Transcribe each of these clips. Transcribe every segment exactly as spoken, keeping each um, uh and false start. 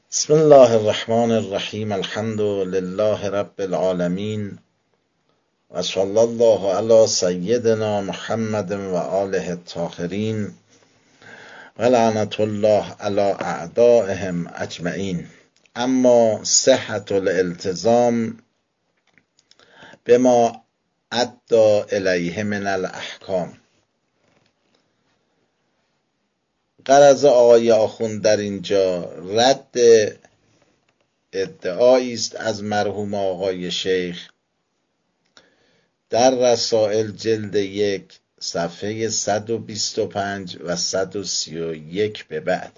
بسم الله الرحمن الرحیم. الحمد لله رب العالمین و صلی الله علی سیدنا محمد و آله الطاهرین و لعنت الله علی اعدائهم اجمعین. اما صحت الالتزام بما ادى الیه من الاحکام. غرض آقای آخوند در اینجا رد ادعایی است از مرحوم آقای شیخ در رسائل جلد یک صفحه صد و بیست و پنج و صد و سی و یک به بعد.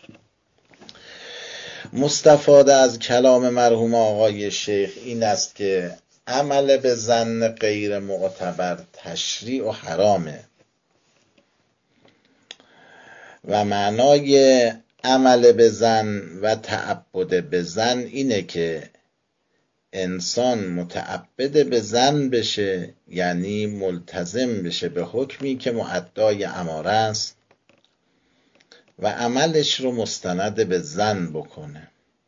مستفاده از کلام مرحوم آقای شیخ این است که عمل به ظن غیر معتبر تشریع و حرامه و معنای عمل به ظن و تعبد به ظن اینه که انسان متعبد به ظن بشه، یعنی ملتزم بشه به حکمی که مؤدای اماره است و عملش رو مستند به ظن بکنه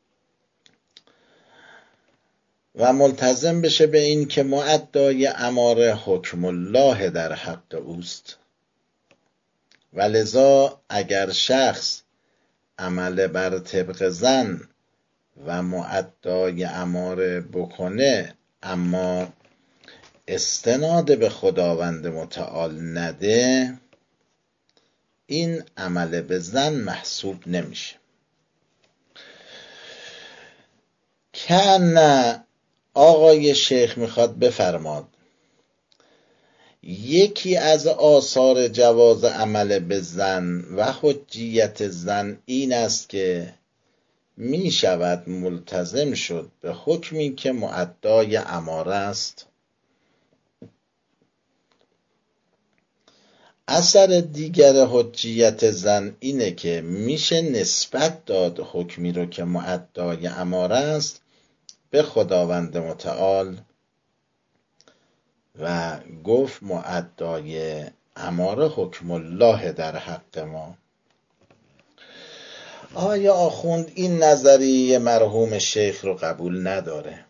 و ملتزم بشه به این که مؤدای اماره حکم الله در حق اوست. و لذا اگر شخص عمل بر طبق ظن و مؤدای اماره بکنه اما استناد به خداوند متعال نده، این عمل به ظن محسوب نمیشه. کأن آقای شیخ میخواد بفرماد یکی از آثار جواز عمل به ظن و حجیت ظن این است که می شود ملتزم شد به حکمی که مؤدای اماره است. اثر دیگر حجیت ظن اینه که میشه نسبت داد حکمی رو که مؤدای اماره است به خداوند متعال و گفت مؤدای اماره حکم الله در حق ما. آیا آخوند این نظریه مرحوم شیخ رو قبول نداره؟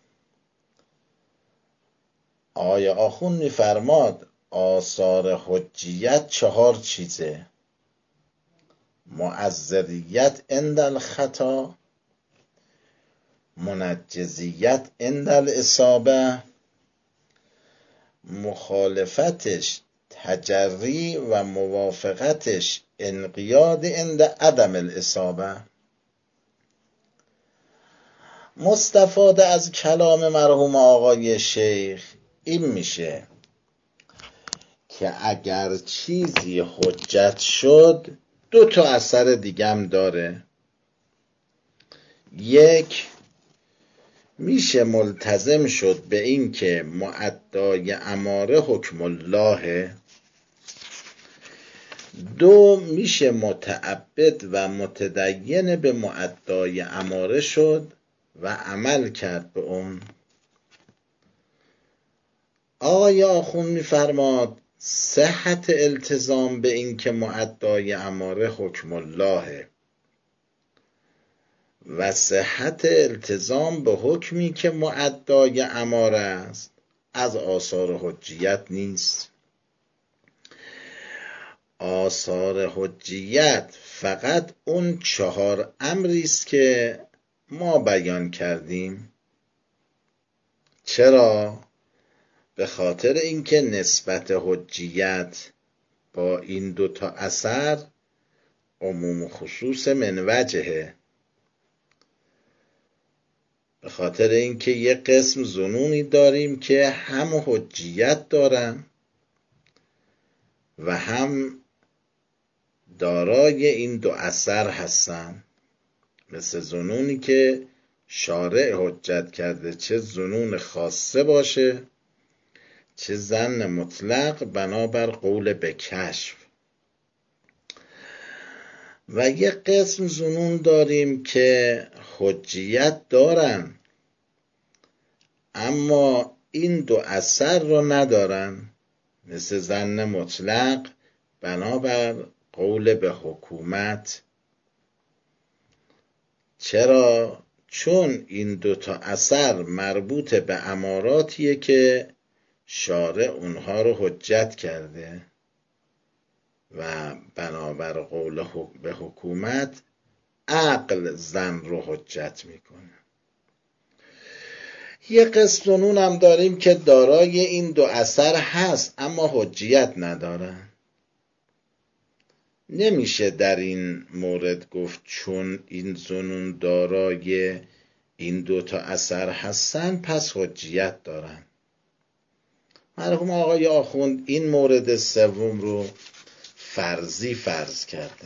آیا آخوند میفرماد آثار حجیت چهار چیزه: معذریت عند الخطا، منجزیت عند الاصابه، مخالفتش تجری و موافقتش انقیاد عند عدم الاصابه. مستفاده از کلام مرحوم آقای شیخ این میشه که اگر چیزی حجت شد دو تا اثر دیگم داره. یک، میشه ملتزم شد به این که مؤدای اماره حکم الله. دو، میشه متعبد و متدین به مؤدای اماره شد و عمل کرد به اون. آقای آخوند میفرماد صحت التزام به این که مؤدای اماره حکم الله و صحت التزام به حکمی که مؤدای اماره است از آثار حجیت نیست. آثار حجیت فقط اون چهار امری است که ما بیان کردیم. چرا؟ به خاطر اینکه نسبت حجیت با این دو تا اثر عموم و خصوص من وجهه. به خاطر اینکه یه قسم ظنونی داریم که هم حجیت دارن و هم دارای این دو اثر هستن، مثل ظنونی که شارع حجت کرده، چه ظنون خاصه باشه چه ظن مطلق بنابر قول به کشف. و یه قسم ظنون داریم که حجیت دارن اما این دو اثر رو ندارن، مثل ظن مطلق بنابر قول به حکومت، چرا؟ چون این دوتا اثر مربوط به اماراتیه که شارع اونها رو حجت کرده و بنابر قول به حکومت عقل زن رو حجت میکنه. یه قسم زنون هم داریم که دارای این دو اثر هست اما حجیت ندارن. نمیشه در این مورد گفت چون این زنون دارای این دو تا اثر هستن پس حجیت دارن. مرحوم آقای آخوند این مورد سوم رو فرضی فرض کرده.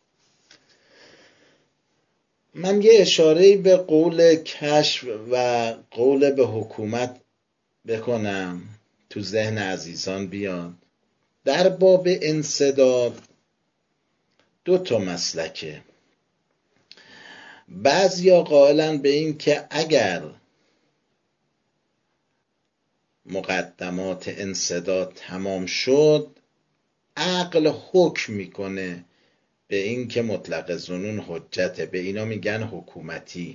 من یه اشاره به قول کشف و قول به حکومت بکنم تو ذهن عزیزان بیاد. در باب انسداد دو تا مسلکه. بعضیا قائلن به این که اگر مقدمات انسداد تمام شد عقل حکم میکنه به این که مطلق ظنون حجته. به اینا میگن حکومتی.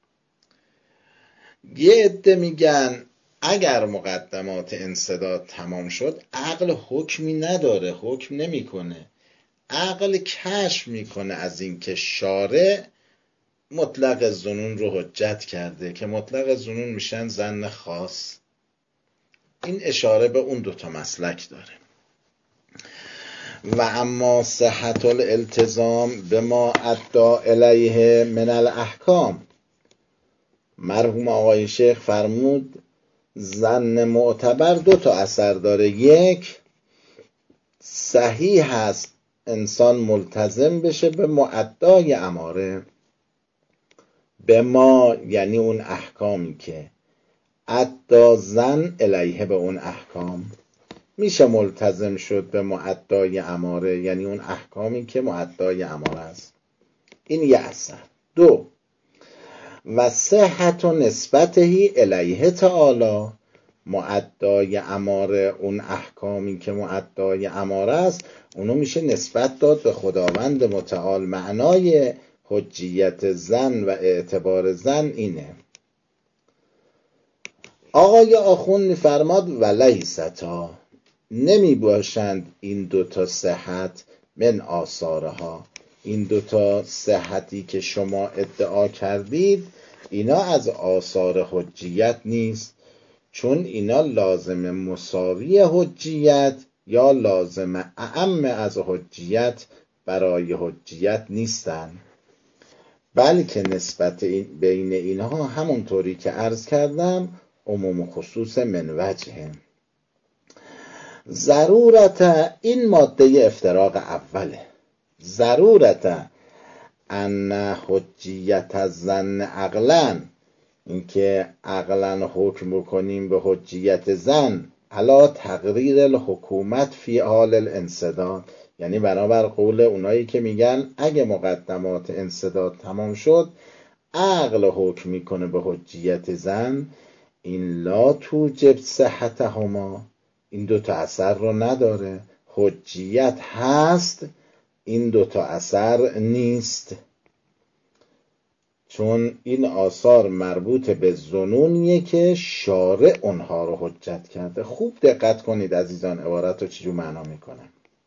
یه عده میگن اگر مقدمات انسداد تمام شد عقل حکمی نداره، حکم نمیکنه. عقل کشف میکنه از این که شارع مطلق ظنون رو حجت کرده که مطلق ظنون میشن ظن خاص. این اشاره به اون دوتا مسلک داره. و اما صحت الالتزام به ما ادعا الیه من الاحکام، مرحوم آقای شیخ فرمود ظن معتبر دو تا اثر داره. یک، صحیح هست انسان ملتزم بشه به معدای اماره، به ما یعنی اون احکامی که ادعا ظن الیه به اون احکام. میشه ملتزم شد به معدای اماره یعنی اون احکامی که معدای اماره است. این یه اثر. دو، و صحت و نسبتهی الیه تعالی، معدای اماره اون احکامی که معدای اماره است اونو میشه نسبت داد به خداوند متعال. معنای حجیت ظن و اعتبار ظن اینه. آقای آخوند میفرماد ولیستا، نمی باشند این دوتا صحت من آثارها، این دوتا صحتی که شما ادعا کردید اینا از آثار حجیت نیست، چون اینا لازم مساوی حجیت یا لازم اعم از حجیت برای حجیت نیستن، بلکه نسبت این بین اینها همونطوری که عرض کردم عموم و خصوص من وجهه. ضرورت این ماده افتراق اوله. ضرورت ان حجیت الظن عقلا، اینکه عقلا حکم بکنیم به حجیت ظن علا تقریر الحکومت فی حال الانسداد، یعنی برابر قول اونایی که میگن اگه مقدمات انسداد تمام شد عقل حکم میکنه به حجیت ظن. این لا توجب صحتهما، این دوتا اثر رو نداره. حجیت هست، این دوتا اثر نیست، چون این آثار مربوط به ظنونیه که شارع اونها رو حجت کرده. خوب دقت کنید عزیزان عبارت رو چجور معنا میکنم.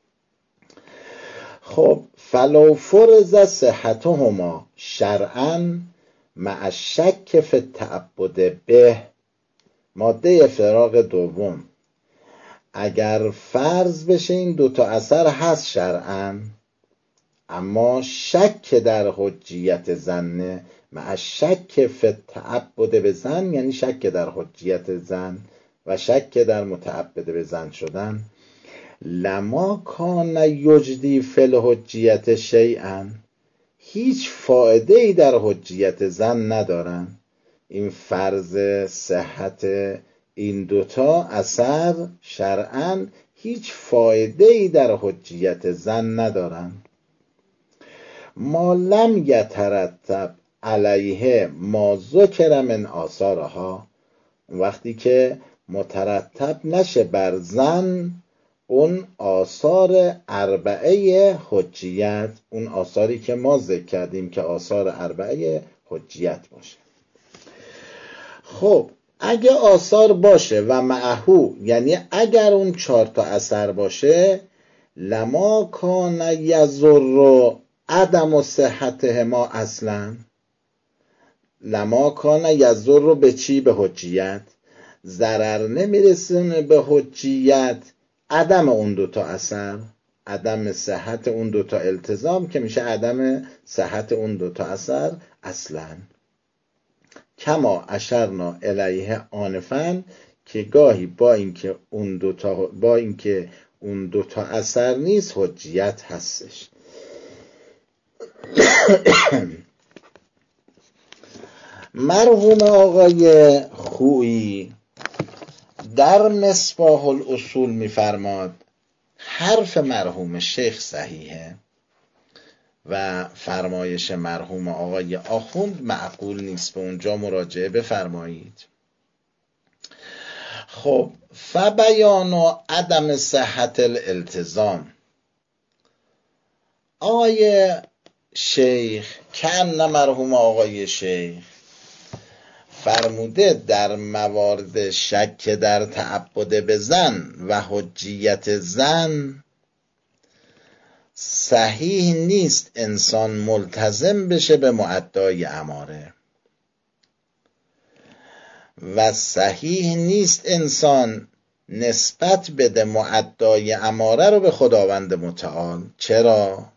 خب فلو فرض صحتهما شرعا مع الشک فی التعبد به، ماده افتراق دوم، اگر فرض بشه این دوتا اثر هست شرعا اما شک در حجیت ظن، مع شک فی التعبد به ظن یعنی شک در حجیت ظن و شک در متعبد به ظن شدن، لما کان یجدی فی الحجیت شیئا، هیچ فایده ای در حجیت ظن ندارن. این فرض صحت این دوتا اثر شرعاً هیچ فایده ای در حجیت ظن ندارن. ما لم یترتب علیه ما ذکر من آثارها، وقتی که مترتب نشه بر ظن اون آثار اربعه حجیت، اون آثاری که ما ذکر کردیم که آثار اربعه حجیت باشه. خب اگه آثار باشه و معهو، یعنی اگر اون چهار تا اثر باشه، لما کان یضر عدم و صحته ما اصلا، لما کان یضر به چی؟ به حجیت. ضرر نمیرسونه به حجیت عدم اون دوتا اثر، عدم صحت اون دوتا التزام که میشه عدم صحت اون دوتا اثر اصلا. کما اشرنا الیه آنفا، که گاهی با اینکه اون دوتا با اینکه اون دوتا اثر نیست حجیت هستش. مرحوم آقای خویی در مصباح الاصول میفرماد حرف مرحوم شیخ صحیحه و فرمایش مرحوم آقای آخوند معقول نیست، به اونجا مراجعه بفرمایید. خب فبیان و عدم صحت الالتزام، آقای شیخ کأن مرحوم آقای شیخ فرموده در موارد شک در تعبد به زن و حجیت زن صحیح نیست انسان ملتزم بشه به مؤدای اماره و صحیح نیست انسان نسبت بده مؤدای اماره رو به خداوند متعال. چرا؟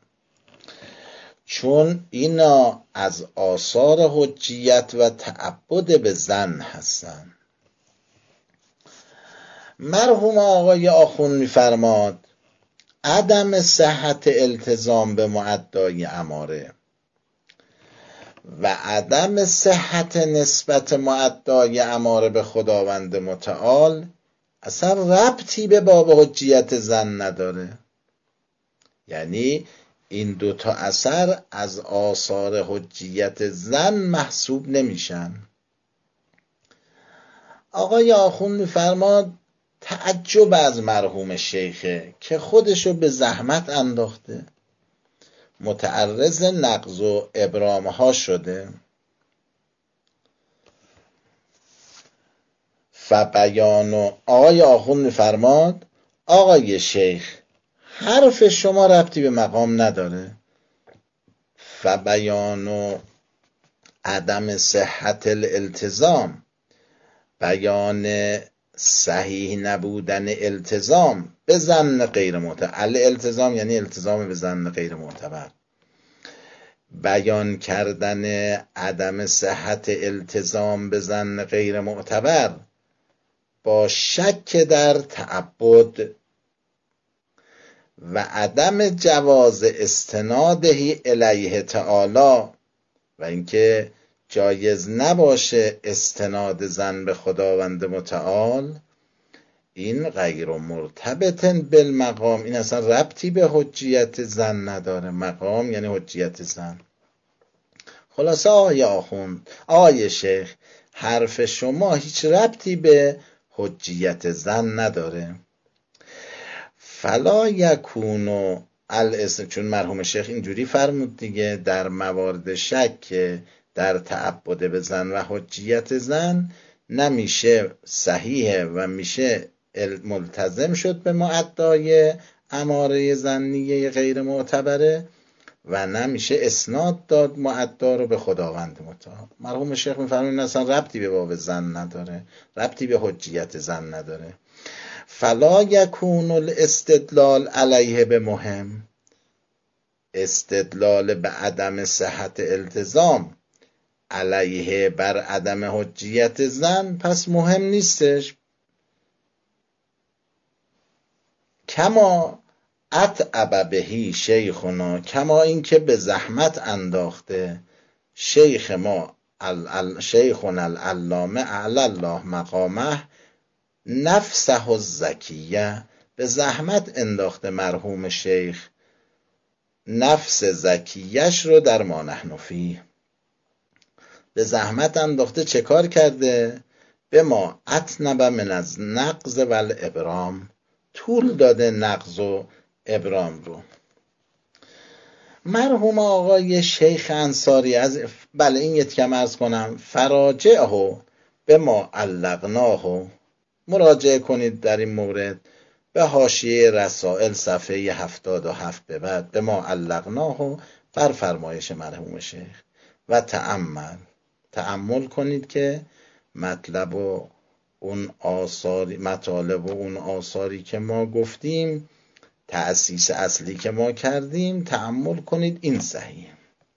چون اینا از آثار حجیت و تعبد به زن هستن. مرحوم آقای آخوند میفرماد عدم صحت التزام به مؤدای اماره و عدم صحت نسبت مؤدای اماره به خداوند متعال اصلا ربطی به باب حجیت زن نداره. یعنی این دوتا اثر از آثار حجیت زن محسوب نمیشن. آقای آخوند میفرماد تعجب از مرحوم شیخه که خودشو به زحمت انداخته، متعرض نقض و ابرام ها شده. فبیان، آقای آخوند میفرماد آقای شیخ حرف شما ربطی به مقام نداره. فبیان و عدم صحت الالتزام، بیان صحیح نبودن التزام به ظن غیر معتبر، الالتزام یعنی التزام به ظن غیر معتبر، بیان کردن عدم صحت التزام به ظن غیر معتبر با شک در تعبد و عدم جواز استناده الیه تعالی و اینکه جایز نباشه استناد زن به خداوند متعال، این غیر مرتبط بالمقام، این اصلا ربطی به حجیت زن نداره. مقام یعنی حجیت زن. خلاصه آقای آخوند، آقای شیخ حرف شما هیچ ربطی به حجیت زن نداره. فلا یکونو الاسم، چون مرحوم شیخ اینجوری فرمود دیگه، در موارد شک در تعبد به زن و حجیت زن نمیشه صحیحه و میشه ملتزم شد به مؤدای اماره زنیه غیر معتبره و نمیشه اسناد داد مؤدا رو به خداوند متعال. مرحوم شیخ میفرمایند اصلا ربطی به باب زن نداره، ربطی به حجیت زن نداره. فلا یکون الاستدلال علیه به مهم، استدلال به عدم صحت التزام علیه بر عدم حجیت زن پس مهم نیستش. کما اتعب بهی شیخنا، کما اینکه به زحمت انداخته شیخ ما شیخنا العلامه اعلی الله مقامه نفسه الزکیه، به زحمت انداخته مرحوم شیخ نفس زکیش رو در ما نحن فیه، به زحمت انداخته چه کار کرده؟ به ما اتنب من از نقض و الابرام، طول داده نقض و ابرام رو. مرحوم آقای شیخ انصاری از بله این یه کم عرض کنم، فراجعه به ما علقناه، مراجعه کنید در این مورد به حاشیه رسائل صفحه هفتاد و هفت به بعد، به ما علقناه، بر فرمایش مرحوم شیخ، و تأمل، تأمل کنید که مطلب و اون آثاری، مطالب و اون آثاری که ما گفتیم، تأسیس اصلی که ما کردیم، تأمل کنید این صحیح.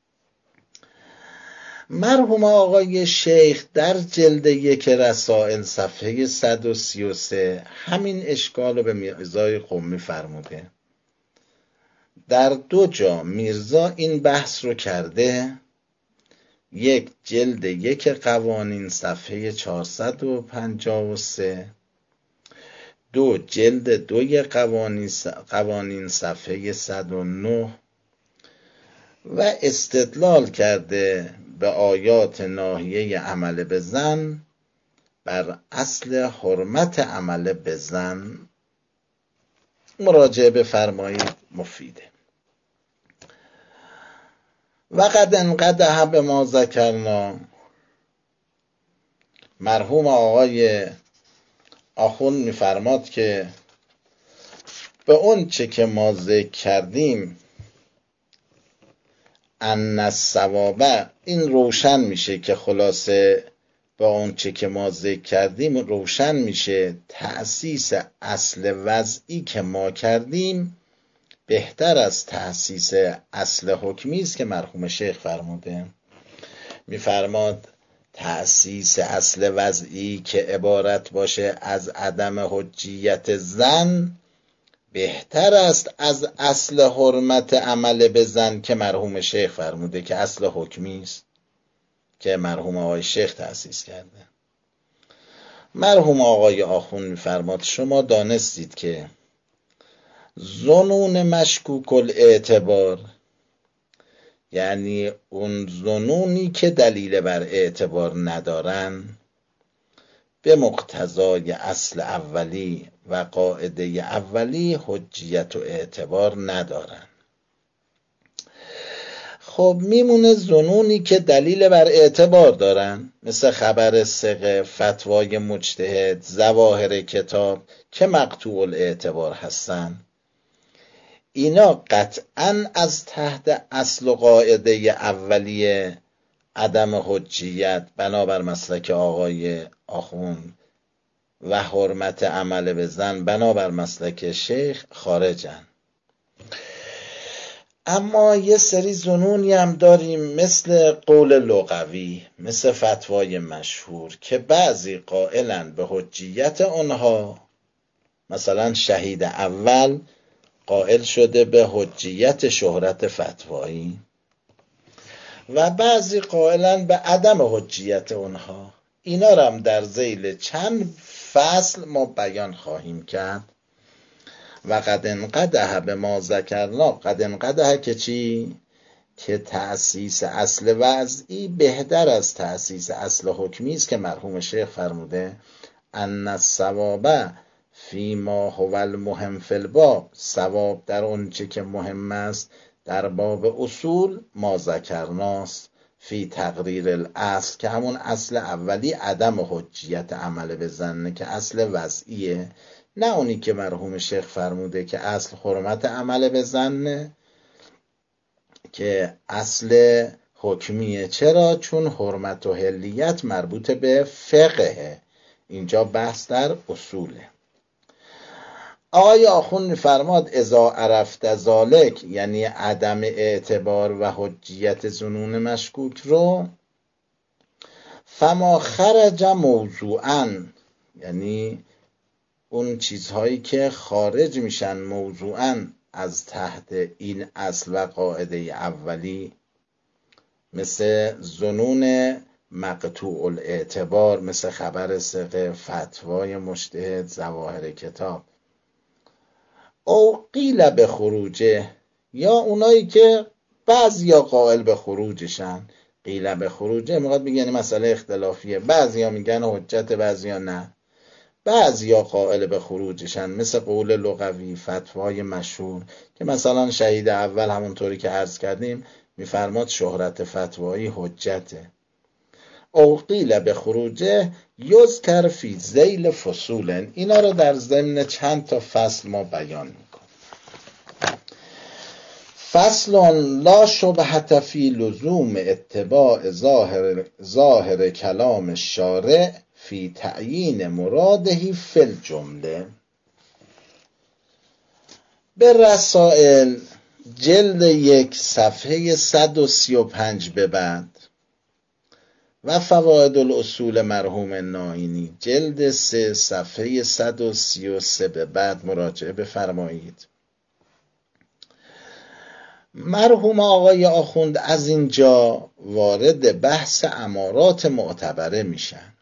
مرحوم آقای شیخ در جلد یک رسائل صفحه صد و سی و سه همین اشکال رو به میرزای قمی فرموده. در دو جا میرزا این بحث رو کرده، یک جلد یک قوانین صفحه چهارصد و پنجاه و سه، دو جلد دوی قوانین قوانین صفحه صد و نه، و استدلال کرده به آیات ناهیه عمل به زن بر اصل حرمت عمل به زن. مراجعه بفرمایید، مفیده. و قد انقدح به ما ذکرنا، مرحوم آقای آخوند میفرماد که به اون چه که ما ذکر کردیم، ان الصواب، این روشن میشه که خلاصه با اون چه که ما ذکر کردیم روشن میشه تأسیس اصل وضعی که ما کردیم بهتر از تأسیس اصل حکمی است که مرحوم شیخ فرموده. میفرماد تأسیس اصل وضعی که عبارت باشه از عدم حجیت زن بهتر است از اصل حرمت عمل به زن که مرحوم شیخ فرموده که اصل حکمی است که مرحوم آقای شیخ تأسیس کرده. مرحوم آقای آخوند میفرماد شما دانستید که ظنون مشکوک الاعتبار، یعنی اون ظنونی که دلیل بر اعتبار ندارن، به مقتضای اصل اولی و قاعده اولی حجیت و اعتبار ندارن. خب میمونه ظنونی که دلیل بر اعتبار دارن، مثل خبر ثقه، فتوای مجتهد، ظواهر کتاب که مقطوع الاعتبار هستن. اینا قطعاً از تحت اصل و قاعده اولیه عدم حجیت بنابر مسلک آقای آخوند و حرمت عمل به زن بنابر مسلک شیخ خارجن. اما یه سری ظنونی هم داریم مثل قول لغوی، مثل فتوای مشهور که بعضی قائلن به حجیت اونها، مثلا شهید اول قائل شده به حجیت شهرت فتوایی و بعضی قائلن به عدم حجیت اونها. اینا رو هم در ذیل چند فصل ما بیان خواهیم کرد. و قد انقدح به ما ذکرنا، قد انقدح که چی؟ که تأسیس اصل وضعی بهتر از تأسیس اصل حکمی است که مرحوم شیخ فرموده ان الصواب فیما هو المهم فی الباب، صواب در اون چه که مهم است در باب اصول ما ذکرناست فی تقریر الاصل، که همون اصل اولی عدم حجیت عمل به زن که اصل وضعیه، نه اونی که مرحوم شیخ فرموده که اصل حرمت عمل به زن که اصل حکمیه. چرا؟ چون حرمت و حلیت مربوط به فقه، اینجا بحث در اصوله. آقای آخوند می‌فرماد اذا عرفت ذالک، یعنی عدم اعتبار و حجیت ظنون مشکوک رو، فما خرج موضوعاً، یعنی اون چیزهایی که خارج میشن موضوعاً از تحت این اصل و قاعده اولی، مثل ظنون مقطوع الاعتبار، مثل خبر ثقه، فتوای مجتهد، ظواهر کتاب، او قیل به خروجه، یا اونایی که بعضیا قائل به خروجشن. قیل به خروجه میخواد بگه یعنی مسئله اختلافیه، بعضیا میگن حجت بعضیا نه، بعضیا قائل به خروجشن مثل قول لغوی، فتوای مشهور که مثلا شهید اول همونطوری که عرض کردیم میفرماد شهرت فتوایی حجته. او قیل به خروجه یذکر فی ذیل فصول. اینا رو در ضمن چند تا فصل ما بیان میکنیم. فصل لا شبهة فی لزوم اتباع ظاهر, ظاهر کلام الشارع فی تعیین مرادهی فی الجمله. به رسائل جلد یک صفحه صد و سی و پنج به بعد و فوائد الاصول مرحوم ناینی جلد سه صفحه صد و سی و سه به بعد مراجعه بفرمایید. مرحوم آقای آخوند از اینجا وارد بحث امارات معتبره میشن.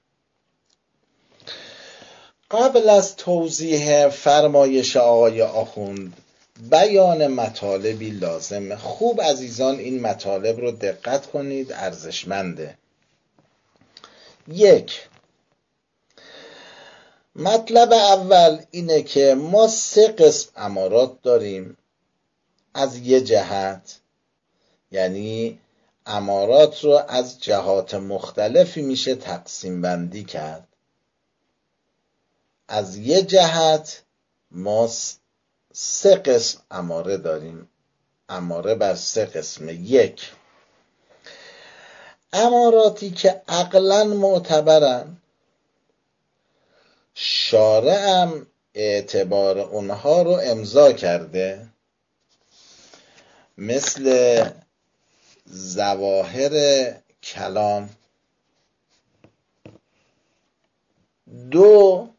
قبل از توضیح فرمایش آقای آخوند بیان مطالبی لازمه. خوب عزیزان این مطالب رو دقت کنید، ارزشمنده. یک، مطلب اول اینه که ما سه قسم امارات داریم. از یه جهت، یعنی امارات رو از جهات مختلفی میشه تقسیم بندی کرد. از یه جهت ما سه قسم اماره داریم. اماره بر سه قسمه. یک، اماراتی که عقلاً معتبرن، شارعم اعتبار اونها رو امضا کرده، مثل ظواهر کلام. دو،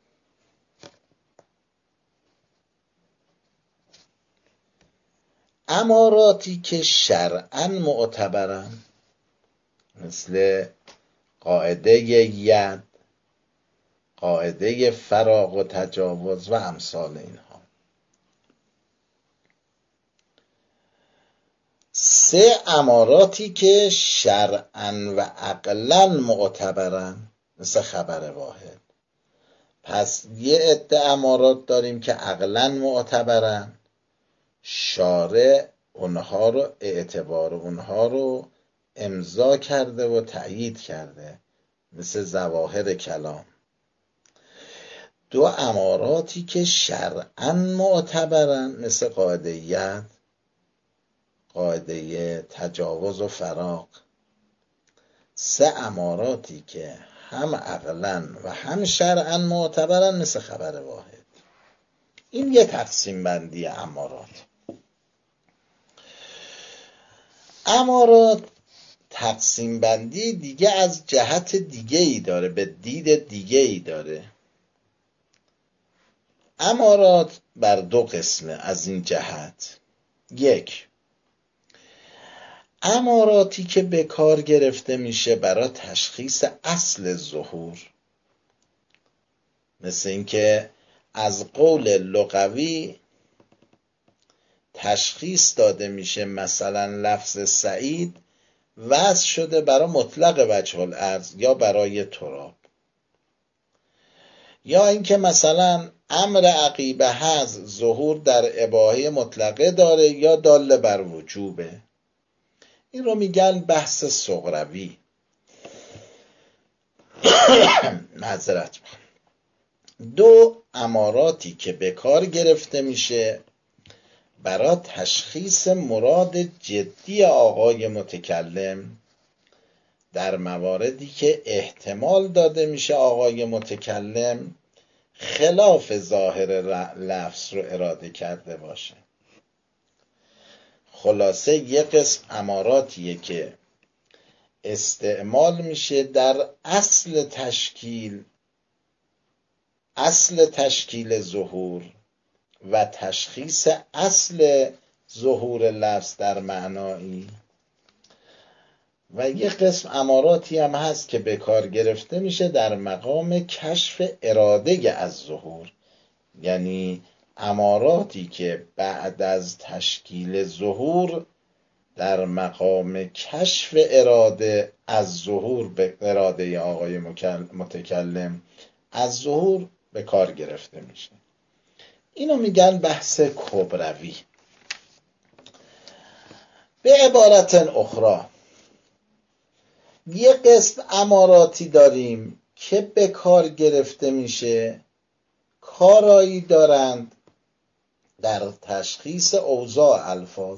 اماراتی که شرعاً معتبرن، مثل قاعده ید، قاعده فراغ و تجاوز و امثال اینها. سه، اماراتی که شرعاً و عقلاً معتبرن، مثل خبر واحد. پس یه عده امارات داریم که عقلاً معتبرن، شارع اونها رو اعتبار اونها رو امضا کرده و تأیید کرده، مثل ظواهر کلام. دو، اماراتی که شرعاً معتبرن، مثل قاعده ید، قاعده تجاوز و فراغ. سه، اماراتی که هم عقلاً و هم شرعاً معتبرن، مثل خبر واحد. این یه تقسیم بندی امارات. امارات تقسیم بندی دیگه از جهت دیگه ای داره، به دید دیگه ای داره. امارات بر دو قسمه از این جهت. یک، اماراتی که به کار گرفته میشه برای تشخیص اصل ظهور، مثل اینکه از قول لغوی تشخیص داده میشه مثلا لفظ سعید وضع شده برای مطلق وجه الارض یا برای تراب، یا اینکه مثلا امر عقیبه هست ظهور در اباحه مطلقه داره یا دال بر وجوبه. این رو میگن بحث صغروی. معذرت میخوام. دو، اماراتی که به کار گرفته میشه برای تشخیص مراد جدی آقای متکلم در مواردی که احتمال داده میشه آقای متکلم خلاف ظاهر لفظ رو اراده کرده باشه. خلاصه یک قسم اماراتیه که استعمال میشه در اصل تشکیل اصل تشکیل ظهور و تشخیص اصل ظهور لفظ در معنایی، و یک قسم اماراتی هم هست که به کار گرفته میشه در مقام کشف اراده از ظهور، یعنی اماراتی که بعد از تشکیل ظهور در مقام کشف اراده از ظهور به اراده آقای متکلم از ظهور به کار گرفته میشه. اینو میگن بحث کبروی. به عبارت اخرى، یه قسم اماراتی داریم که به کار گرفته میشه، کارایی دارند در تشخیص اوضاع الفاظ،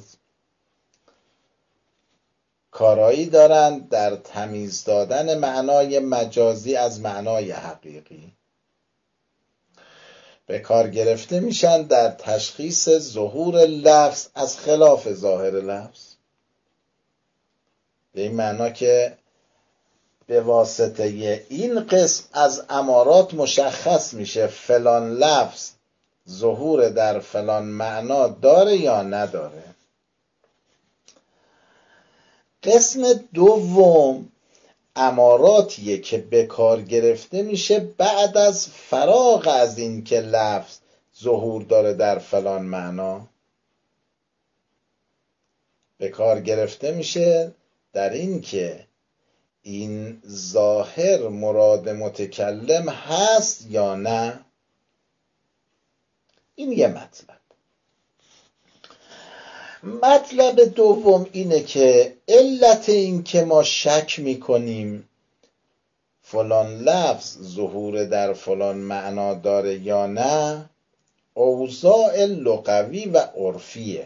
کارایی دارند در تمیز دادن معنای مجازی از معنای حقیقی، به کار گرفته میشن در تشخیص ظهور لفظ از خلاف ظاهر لفظ، به این معنا که به واسطه این قسم از امارات مشخص میشه فلان لفظ ظهور در فلان معنا داره یا نداره. قسم دوم اماراتیه که به کار گرفته میشه بعد از فراغ از این که لفظ ظهور داره در فلان معنا، به کار گرفته میشه در این که این ظاهر مراد متکلم هست یا نه. این یه مطلب. مطلب دوم اینه که علت این که ما شک میکنیم فلان لفظ ظهور در فلان معنا داره یا نه، اوضاع لغوی و عرفیه.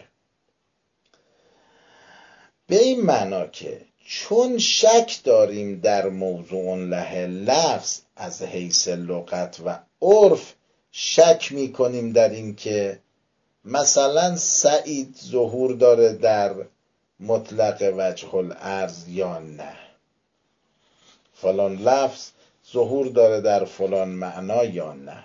به این معنا که چون شک داریم در موضوع له لفظ از حیث لغت و عرف، شک میکنیم در این که مثلا سعید ظهور داره در مطلق وجه العرض یا نه، فلان لفظ ظهور داره در فلان معنا یا نه.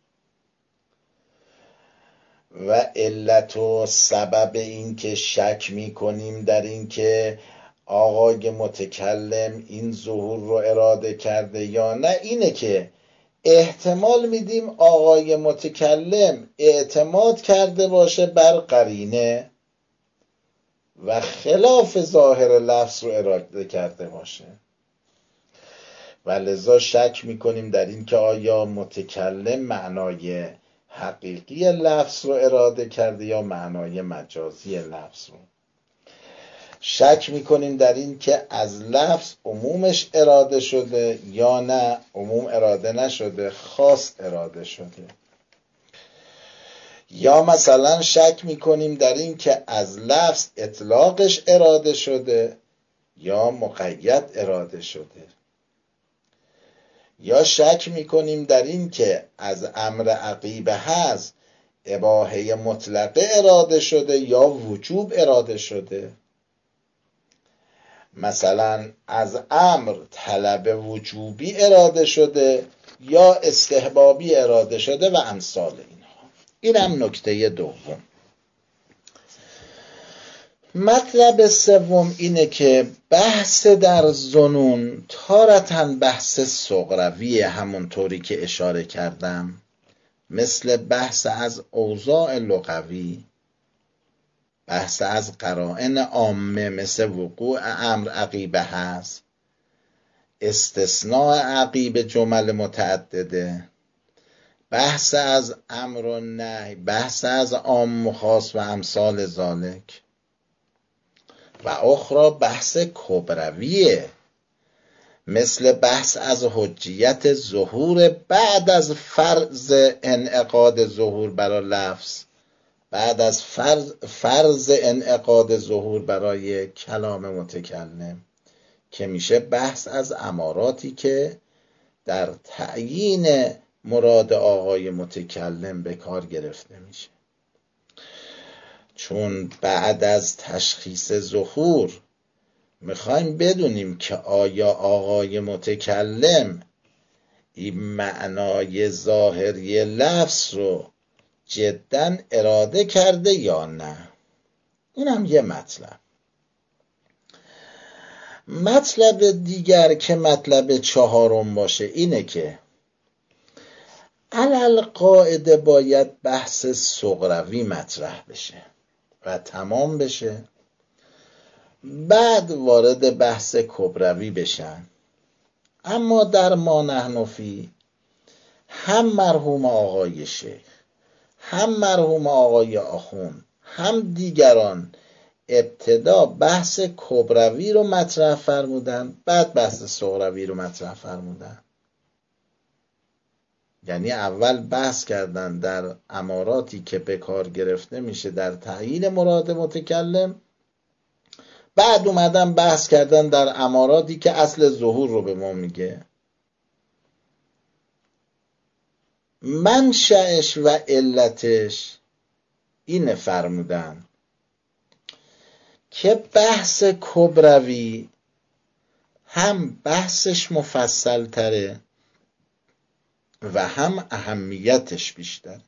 و علت و سبب این که شک میکنیم در این که آقای متکلم این ظهور رو اراده کرده یا نه، اینه که احتمال میدیم آقای متکلم اعتماد کرده باشه بر قرینه و خلاف ظاهر لفظ رو اراده کرده باشه و لذا شک میکنیم در این که آیا متکلم معنای حقیقی لفظ رو اراده کرده یا معنای مجازی لفظ رو. شک میکنیم در این که از لفظ عمومش اراده شده یا نه عموم اراده نشده، خاص اراده شده. یا مثلا شک میکنیم در این که از لفظ اطلاقش اراده شده یا مقید اراده شده. یا شک میکنیم در این که از امر عقیبه هست اباحه مطلقه اراده شده یا وجوب اراده شده. مثلا از امر طلب وجوبی اراده شده یا استحبابی اراده شده و امثال اینها. این هم نکته دوم. مطلب سوم اینه که بحث در ظنون تارتاً بحث صغروی، همونطوری که اشاره کردم، مثل بحث از اوضاع لغوی، بحث از قرائن عامه مثل وقوع امر عقیبه هست، استثناء عقیبه جمل متعدده، بحث از امر و نهی، بحث از عام و خاص و امثال ذالک. و اخرى بحث کبرویه، مثل بحث از حجیت ظهور بعد از فرض انعقاد ظهور برای لفظ، بعد از فرض, فرض انعقاد ظهور برای کلام متکلم، که میشه بحث از اماراتی که در تعیین مراد آقای متکلم به کار گرفته میشه. چون بعد از تشخیص ظهور میخوایم بدونیم که آیا آقای متکلم این معنای ظاهری لفظ رو جداً اراده کرده یا نه. این هم یه مطلب. مطلب دیگر که مطلب چهارم باشه اینه که علل قاعده باید بحث صغروی مطرح بشه و تمام بشه، بعد وارد بحث کبروی بشن. اما در ما نحن فی، هم مرحوم آقای شیخ، هم مرحوم آقای آخوند، هم دیگران ابتدا بحث کبروی رو مطرح فرمودن، بعد بحث صغروی رو مطرح فرمودن. یعنی اول بحث کردن در اماراتی که به کار گرفته میشه در تعیین مراد متکلم، بعد اومدن بحث کردن در اماراتی که اصل ظهور رو به ما میگه. منشأش و علتش اینه فرمودن که بحث کبروی هم بحثش مفصل تره و هم اهمیتش بیشتر.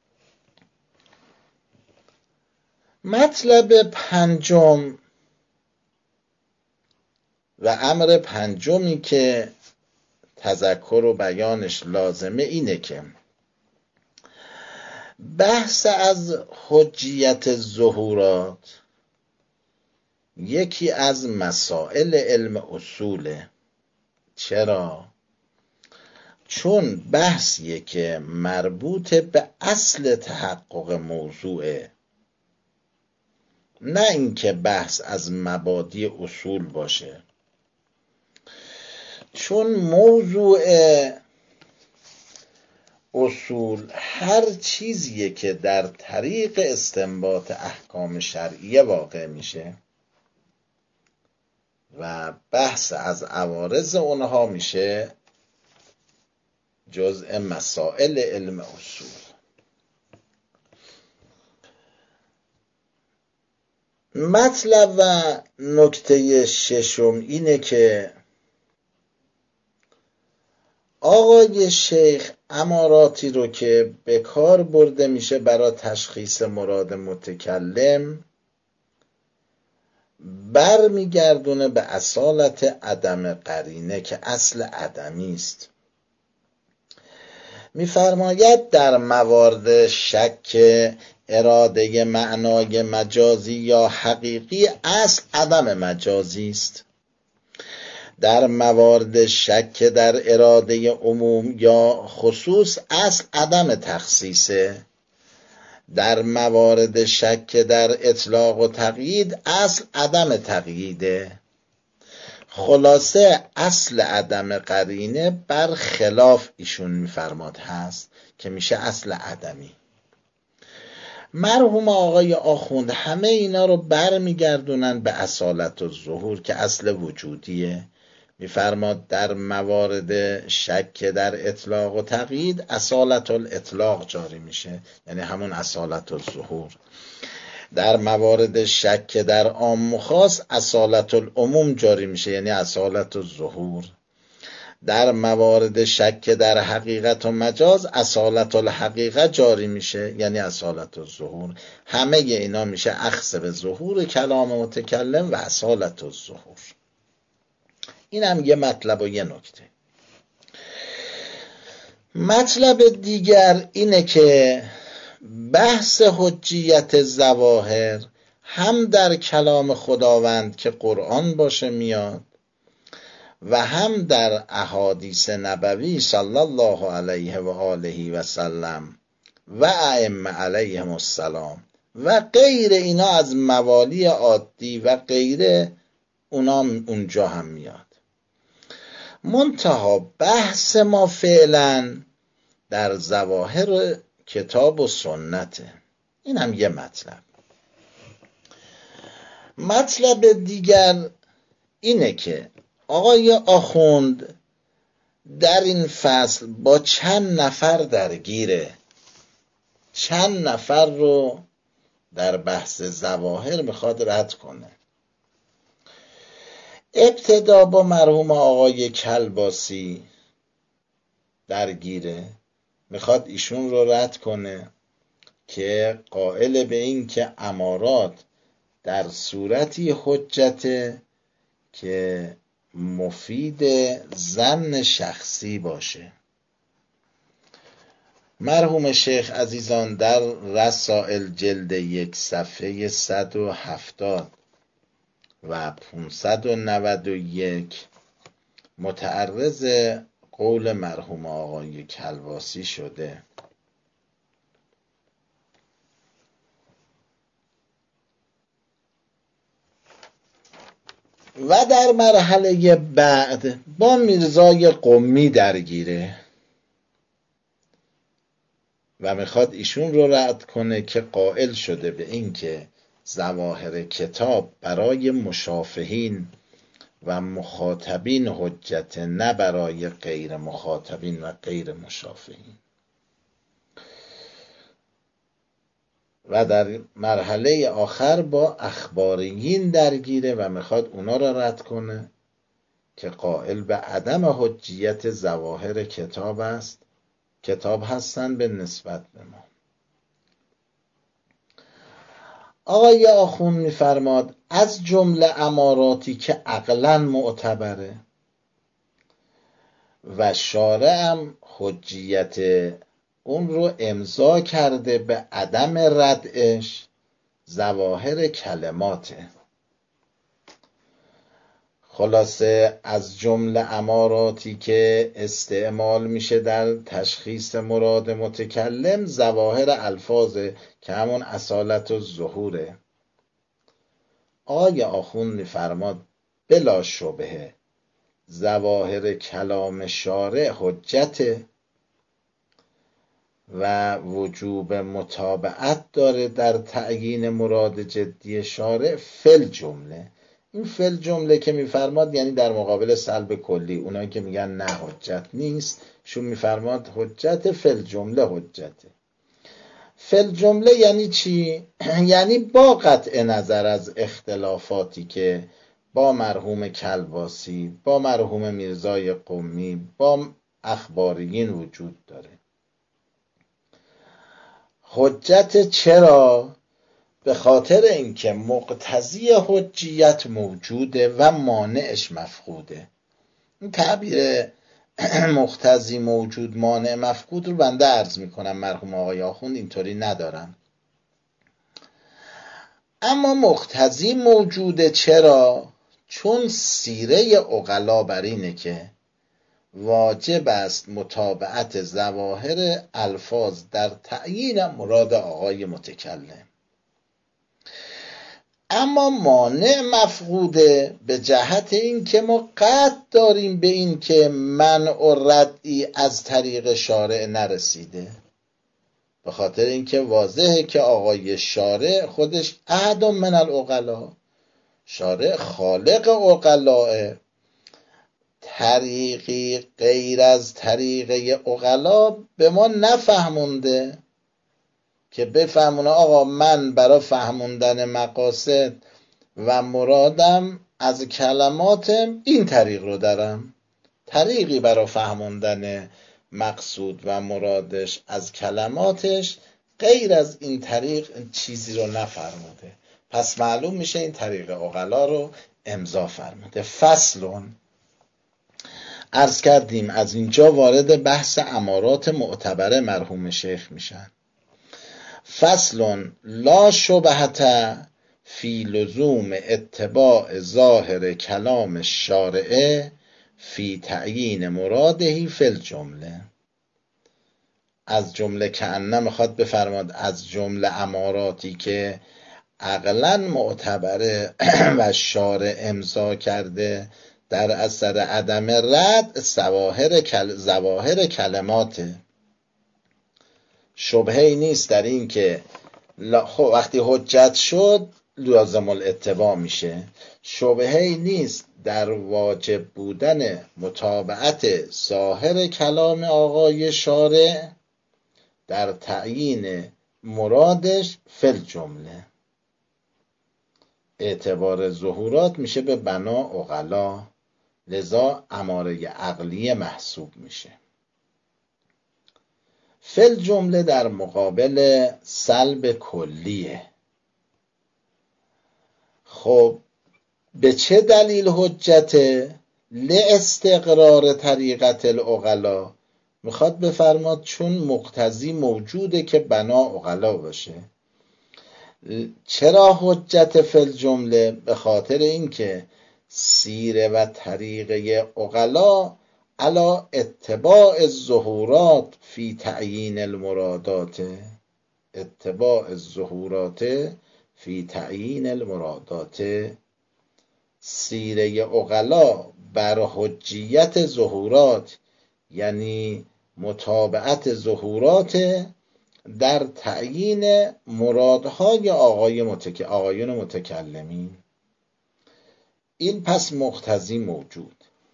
مطلب پنجم و امر پنجمی که تذکر و بیانش لازمه اینه که بحث از حجیت ظهورات یکی از مسائل علم اصوله. چرا؟ چون بحثیه که مربوط به اصل تحقق موضوعه، نه اینکه بحث از مبادی اصول باشه. چون موضوع اصول هر چیزیه که در طریق استنباط احکام شرعیه واقع میشه و بحث از عوارض اونها میشه جزء مسائل علم اصول. مطلب و نکته ششم اینه که آقای شیخ اماراتی رو که به کار برده میشه برای تشخیص مراد متکلم بر میگردونه به اصالت عدم قرینه که اصل عدمی است. میفرماید در موارد شک اراده معنای مجازی یا حقیقی اصل عدم مجازی است. در موارد شک در اراده عموم یا خصوص اصل عدم تخصیصه. در موارد شک در اطلاق و تقیید اصل عدم تقییده. خلاصه اصل عدم قرینه بر خلاف ایشون میفرماد هست که میشه اصل عدمی. مرحوم آقای آخوند همه اینا رو بر میگردونن به اصالت و ظهور که اصل وجودیه. میفرماد در موارد شک در اطلاق و تقیید اصالت الاطلاق جاری میشه، یعنی همون اصالت الظهور. در موارد شک در عام و خاص اصالت العموم جاری میشه، یعنی اصالت الظهور. در موارد شک در حقیقت و مجاز اصالت الحقیقت جاری میشه، یعنی اصالت الظهور. همه اینا میشه اخذ به ظهور کلام متکلم و اصالت الظهور. این هم یه مطلب و یه نکته. مطلب دیگر اینه که بحث حجیت ظواهر هم در کلام خداوند که قرآن باشه میاد و هم در احادیث نبوی صلی الله علیه و آله و سلم و ائمه علیهم السلام و غیر اینا از موالی عادی و غیره اونا اونجا هم میاد. منتها بحث ما فعلا در ظواهر کتاب و سنته. این هم یه مطلب. مطلب دیگر اینه که آقای آخوند در این فصل با چند نفر درگیره. چند نفر رو در بحث ظواهر میخواد رد کنه. ابتدا با مرحوم آقای کلباسی درگیره، میخواد ایشون رو رد کنه که قائل به این که امارات در صورتی حجته که مفید ظن شخصی باشه. مرحوم شیخ عزیزان در رسائل جلد یک صفحه صد و هفتاد و پانصد و نود و یک متعرض قول مرحوم آقای کلباسی شده. و در مرحله بعد با میرزای قمی درگیره و میخواد ایشون رو رد کنه که قائل شده به این که ظواهر کتاب برای مشافهین و مخاطبین حجت، نه برای غیر مخاطبین و غیر مشافهین. و در مرحله آخر با اخباریین درگیره و میخواد اونا را رد کنه که قائل به عدم حجیت ظواهر کتاب است، کتاب هستن به نسبت به ما. آقای آخوند میفرماد از جمله اماراتی که عقلاً معتبره و شارعم حجیت اون رو امضا کرده به عدم ردش، ظواهر کلماته. خلاصه از جمله اماراتی که استعمال میشه در تشخیص مراد متکلم ظواهر الفاظ که همون اصالت و ظهوره. آقای آخوند میفرماد بلا شبهه ظواهر کلام شارع حجته و وجوب متابعت داره در تعیین مراد جدی شارع فل جمله. این فل جمله که میفرماد یعنی در مقابل سلب کلی، اونایی که میگن نه حجت نیست، شون میفرماد حجت، فل جمله حجته. فل جمله یعنی چی؟ یعنی با قطع نظر از اختلافاتی که با مرحوم کلباسی، با مرحوم میرزای قمی، با اخباریین وجود داره. حجت چرا؟ به خاطر اینکه مقتضی حجیت موجوده و مانعش مفقوده. این تعبیر مقتضی موجود مانع مفقود رو بنده عرض میکنم، مرحوم آقای آخوند اینطوری ندارم. اما مقتضی موجوده چرا؟ چون سیره عقلا بر اینه که واجب است متابعت ظواهر الفاظ در تعیین مراد آقای متکلم. اما مانع مفقوده به جهت این که ما قطع داریم به این که منع و ردی از طریق شارع نرسیده، به خاطر اینکه واضحه که آقای شارع خودش احد من العقلا، شارع خالق عقلاه، طریقی غیر از طریقه عقلا به ما نفهمونده که بفهمونه آقا من برای فهموندن مقاصد و مرادم از کلماتم این طریق رو دارم. طریقی برای فهموندن مقصود و مرادش از کلماتش غیر از این طریق چیزی رو نفرموده، پس معلوم میشه این طریق عقلا رو امضا فرموده. فصلون عرض کردیم از اینجا وارد بحث امارات معتبر مرحوم شیخ میشن. فصل لا شبهت فی لزوم اتباع ظاهر کلام الشارع فی تعیین مرادهی فی الجمله. از جمله که انه میخواد بفرماد از جمله اماراتی که عقلا معتبره و شارع امضا کرده در اثر عدم رد ظواهر کل... ظواهر کلماته. شبهه‌ای نیست در این که خب وقتی حجت شد لازم الاتباع میشه. شبهه‌ای نیست در واجب بودن متابعت ظاهر کلام آقای شارع در تعیین مرادش فی الجمله. اعتبار ظهورات میشه به بنا عقلا، لذا اماره عقلی محسوب میشه. فی الجمله در مقابل سلب کلیه. خب به چه دلیل حجته؟ لاستقرار طریقت العقلا. میخواد بفرماد چون مقتضی موجوده که بنا عقلا باشه. چرا حجت فی الجمله؟ به خاطر اینکه سیره و طریقه عقلا علا اتباع الظهورات فی تعیین المرادات، اتباع الظهورات فی تعیین المرادات، سیره عقلا بر حجیت ظهورات، یعنی متابعت ظهورات در تعیین مرادهای آقای متک... آقایون متکلمین. این پس مقتضی موجود.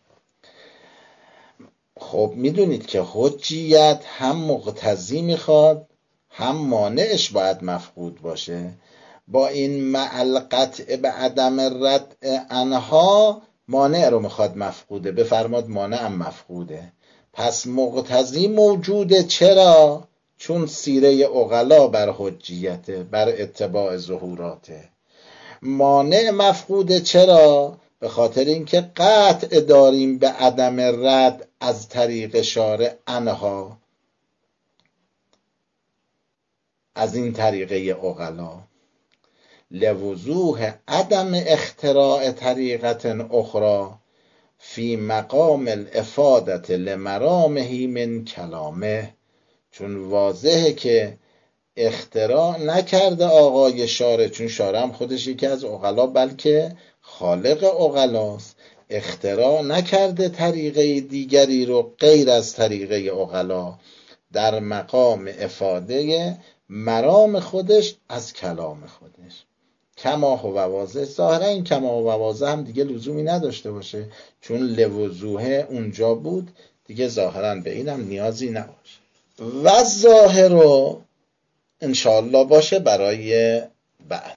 خب میدونید که حجیت هم مقتضی میخواد هم مانعش باید مفقود باشه. با این مع القطع به عدم ردع عنها مانع رو میخواد مفقوده. بفرماد مانع هم مفقوده. پس مقتضی موجوده. چرا؟ چون سیره عقلا بر حجیته، بر اتباع ظهوراته. مانع مفقوده. چرا؟ به خاطر اینکه قطع داریم به عدم رد از طریق شارع عنها، از این طریقه عقلا. لوضوح عدم اختراع طریقت اخرى فی مقام الافادت لمرامه من کلامه. چون واضحه که اختراع نکرده آقای شارع، چون شارع هم خودش یکی از عقلا بلکه خالق عقلاست، اختراع نکرده طریقه دیگری رو غیر از طریقه عقلا در مقام افاده مرام خودش از کلام خودش. کما هو واضح. ظاهرا این کما هو واضح هم دیگه لزومی نداشته باشه، چون لوضوحه اونجا بود دیگه، ظاهرا به اینم نیازی نباشه. و ظاهر رو انشاءالله باشه برای بعد.